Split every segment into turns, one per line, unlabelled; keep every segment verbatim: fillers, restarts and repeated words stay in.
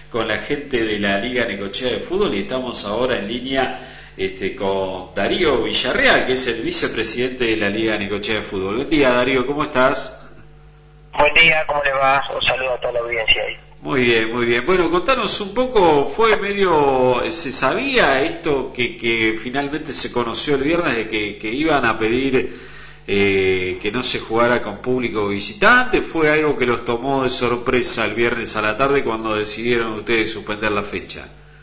con la gente de la Liga Necochea de Fútbol y estamos ahora en línea este, con Darío Villarreal, que es el vicepresidente de la Liga Necochea de Fútbol. Buen día, Darío, ¿cómo estás?
Buen día, ¿cómo le va? Un saludo a toda la audiencia ahí.
Muy bien, muy bien. Bueno, contanos un poco, fue medio, ¿se sabía esto que, que finalmente se conoció el viernes de que, que iban a pedir eh, que no se jugara con público visitante? ¿Fue algo que los tomó de sorpresa el viernes a la tarde cuando decidieron ustedes suspender la fecha?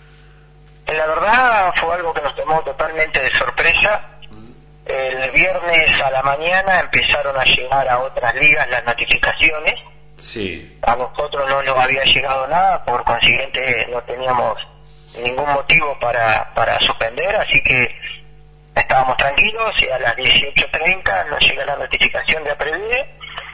La verdad fue algo que nos tomó totalmente de sorpresa. El viernes a la mañana empezaron a llegar a otras ligas las notificaciones.
Sí.
A nosotros no nos había llegado nada, por consiguiente no teníamos ningún motivo para, para suspender, así que estábamos tranquilos y a las dieciocho treinta nos llega la notificación de APREVIDE,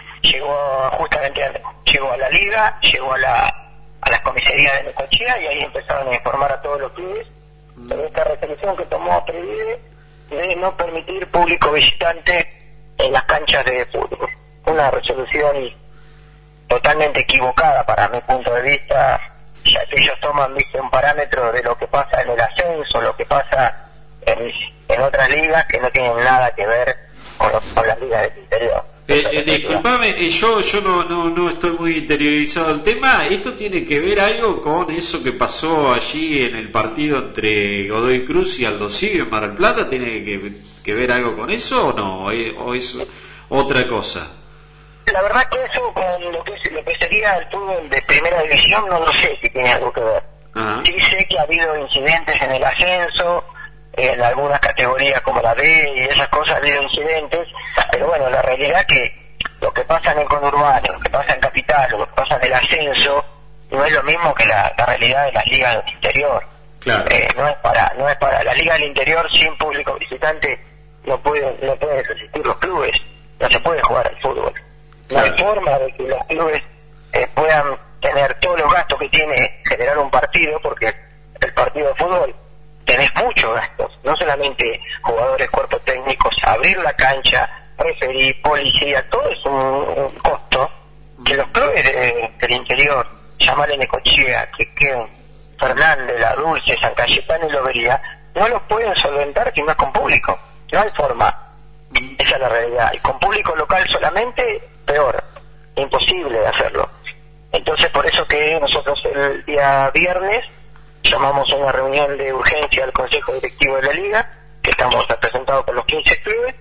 llegó justamente a, llegó a la liga, llegó a la a las comisarías de Necochea y ahí empezaron a informar a todos los clubes sobre esta resolución que tomó APREVIDE de no permitir público visitante en las canchas de fútbol. Una resolución totalmente equivocada para mi punto de vista, ya que ellos toman ¿viste? un parámetro de lo que pasa en el ascenso, lo que pasa en, en otras ligas que no tienen nada que ver con, lo, con las ligas del interior.
Eh, eh, disculpame, eh, yo yo no, no no estoy muy interiorizado del tema. ¿Esto tiene que ver algo con eso que pasó allí en el partido entre Godoy Cruz y Aldo Civi en Mar del Plata? ¿Tiene que, que ver algo con eso o no? ¿O, o es otra cosa?
La verdad que eso con lo que, lo que sería el fútbol de primera división no lo sé si tiene algo que ver.
Ajá.
Sí sé que ha habido incidentes en el ascenso, en algunas categorías como la B y esas cosas ha habido incidentes, pero bueno, la realidad es que lo que pasa en el conurbano, lo que pasa en Capital, lo que pasa en el ascenso, no es lo mismo que la, la realidad de las ligas del interior.
Claro.
Eh, no es para no es para la liga del interior sin público visitante, no pueden no pueden resistir los clubes, no se puede jugar al fútbol. No hay forma de que los clubes eh, puedan tener todos los gastos que tiene generar un partido, porque el partido de fútbol tenés muchos gastos, no solamente jugadores, cuerpos técnicos, abrir la cancha, referir, policía, todo es un, un costo que los clubes de, del interior, llamarle Necochea, Quequén, Fernández, La Dulce, San Cayetano y Lobería, no los pueden solventar si no es con público, no hay forma. Esa es la realidad, y con público local solamente, peor, imposible de hacerlo. Entonces por eso que nosotros el día viernes llamamos una reunión de urgencia al Consejo Directivo de la Liga, que estamos representados por los quince clubes,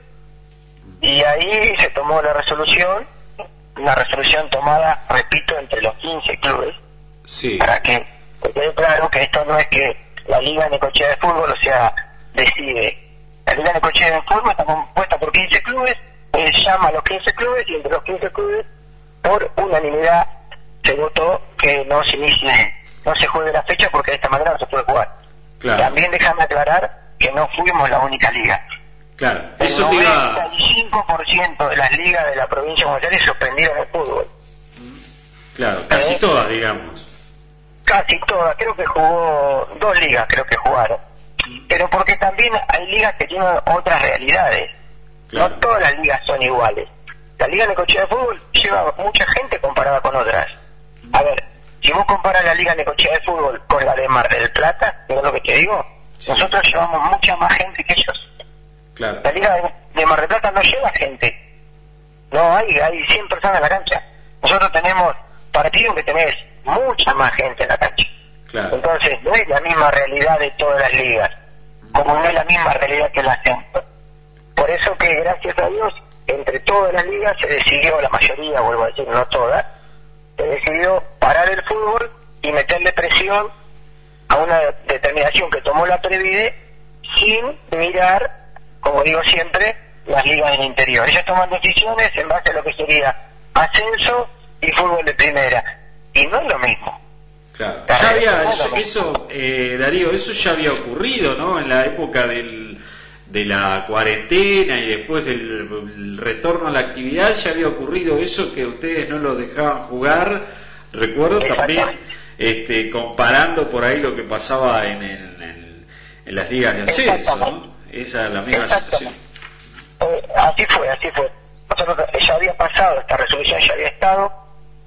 y ahí se tomó la resolución, una resolución tomada, repito, entre los quince clubes,
sí.
Para que quede claro que esto no es que la Liga Necochea de Fútbol, o sea, decide. La Liga Necochea de Fútbol está compuesta por quince clubes, él llama a los quince clubes y entre los quince clubes, por unanimidad, se votó que no se inicie, no se juegue la fecha porque de esta manera no se puede jugar.
Claro.
También déjame aclarar que no fuimos la única liga.
Claro,
El
eso te iba...
noventa y cinco por ciento de las ligas de la provincia de Buenos Aires suspendieron el fútbol.
Claro, casi
¿Eh?
todas, digamos.
Casi todas, creo que jugó, dos ligas creo que jugaron. Pero porque también hay ligas que tienen otras realidades.
Claro.
No todas las ligas son iguales. La Liga Necochea de Fútbol lleva mucha gente comparada con otras. A ver, si vos comparas la Liga Necochea de Fútbol con la de Mar del Plata, ¿no es lo que te digo?
Sí.
Nosotros llevamos mucha más gente que ellos.
Claro.
La Liga de, de Mar del Plata no lleva gente. No, hay, hay cien personas en la cancha. Nosotros tenemos partidos que tenés mucha más gente en la cancha.
Claro.
Entonces, no es la misma realidad de todas las ligas, como no es la misma realidad que la ascenso. Por eso que, gracias a Dios, entre todas las ligas se decidió, la mayoría, vuelvo a decir, no todas, se decidió parar el fútbol y meterle presión a una determinación que tomó la APREVIDE sin mirar, como digo siempre, las ligas del interior. Ellos toman decisiones en base a lo que sería ascenso y fútbol de primera, y no es lo mismo.
Claro. Ya había eso, eso eh, Darío, eso ya había ocurrido, ¿no? En la época del, de la cuarentena y después del retorno a la actividad ya había ocurrido eso, que ustedes no los dejaban jugar. Recuerdo también, este, comparando por ahí lo que pasaba en, el, en, en las ligas de ascenso, ¿no? Esa es la misma situación.
Eh, así fue, así fue. Nosotros ya había pasado, esta resolución ya había estado.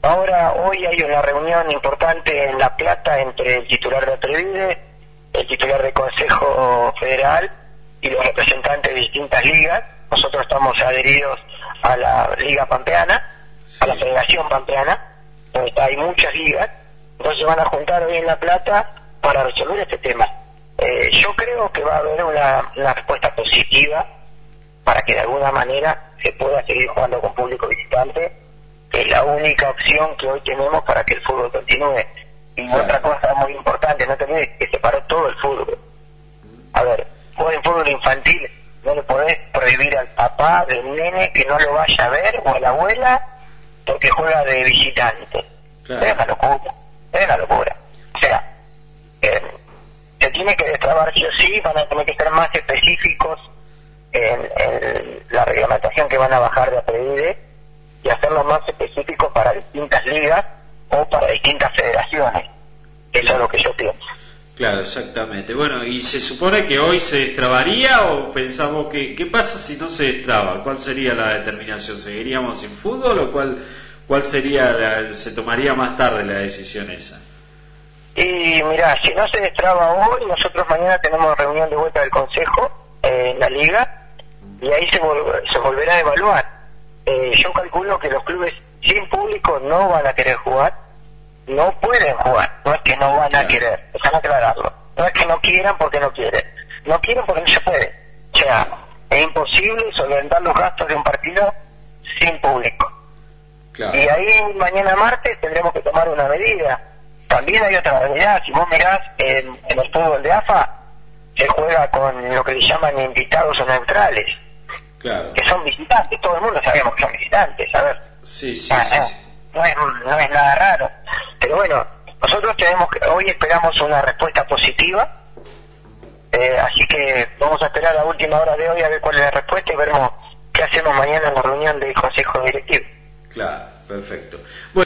Ahora, hoy hay una reunión importante en La Plata entre el titular de Atrevide, el titular del Consejo Federal y los representantes de distintas ligas. Nosotros estamos adheridos a la Liga Pampeana, sí, a la Federación Pampeana, donde hay muchas ligas. Entonces se van a juntar hoy en La Plata para resolver este tema. Eh, yo creo que va a haber una, una respuesta positiva para que de alguna manera se pueda seguir jugando con público visitante, que es la única opción que hoy tenemos para que el fútbol continúe. Y claro, otra cosa muy importante, no te olvides que se paró todo el fútbol. A ver, jugar en fútbol infantil, no le podés prohibir al papá del nene que no lo vaya a ver, o a la abuela, porque juega de visitante. Claro. Es una locura, es una locura. O sea, eh, se tiene que destrabar sí o sí, van a tener que ser más específicos en, en la reglamentación que van a bajar de Atrevide y hacerlo más específico para distintas ligas o para distintas federaciones. Eso es lo que yo pienso.
Claro, exactamente. Bueno, ¿y se supone que hoy se destrabaría o pensamos que qué pasa si no se destraba? ¿Cuál sería la determinación? ¿Seguiríamos sin fútbol o cuál cuál sería la, se tomaría más tarde la decisión esa?
Y mirá, si no se destraba hoy, nosotros mañana tenemos reunión de vuelta del Consejo eh, en la Liga y ahí se, vol se volverá a evaluar. Eh, yo calculo que los clubes sin público no van a querer jugar, no pueden jugar, no es que no van a querer, déjame aclararlo, no es que no quieran porque no quieren, no quieren porque no se puede, o sea, es imposible solventar los gastos de un partido sin público. Claro. Y ahí mañana martes tendremos que tomar una medida. También hay otra medida, si vos mirás en, en el fútbol de A F A, se juega con lo que le llaman invitados o neutrales. Claro. Que son visitantes, todo el mundo sabemos que son visitantes, a ver.
Sí, sí,
ah,
sí,
no,
sí.
No, es, no es nada raro. Pero bueno, nosotros tenemos que, hoy esperamos una respuesta positiva, eh, así que vamos a esperar a la última hora de hoy a ver cuál es la respuesta y veremos qué hacemos mañana en la reunión del Consejo Directivo.
Claro, perfecto. Bueno.